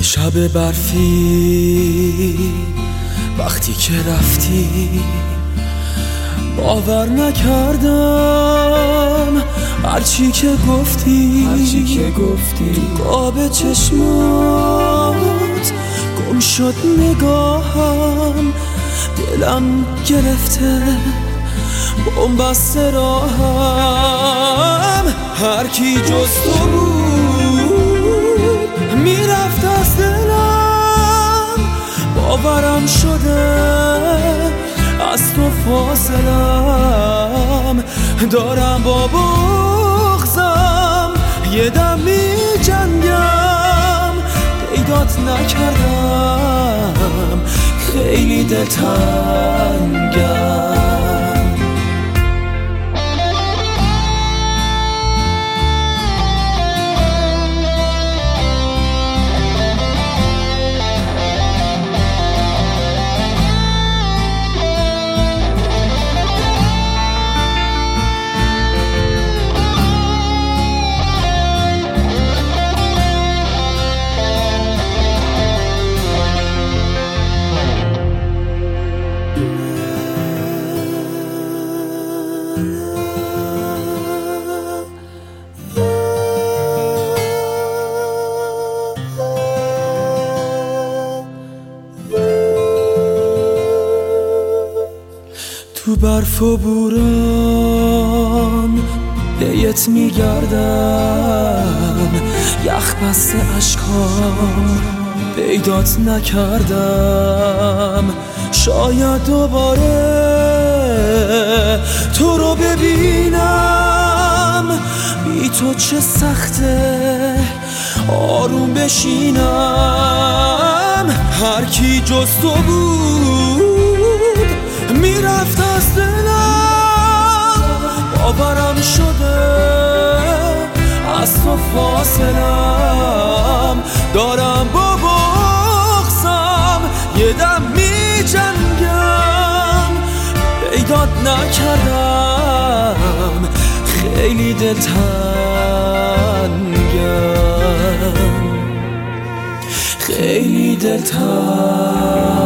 یه شب برفی وقتی که رفتی باور نکردم هرچی که گفتی تو قاب چشمات گم شد نگاهم، دلم گرفته بن‌بست راهم. هر کی جز تو بود میرفت از دلم، باورم شده از تو فاصلم دارم با بغضم، یه دم می جنگم پیدات نکردم خیلی دلتنگم. تو برف و بوران پیت میگردم، یخ بسته اشکام پیدات نکردم. شاید دوباره تو رو ببینم، بی تو چه سخته آروم بشینم. هر کی جز تو بود میرفت از دلم، باورم شده از تو فاصلم دارم با بغضم، یه دم می جنگم پیدات نکردم خیلی دلتنگم، خیلی دلتنگم.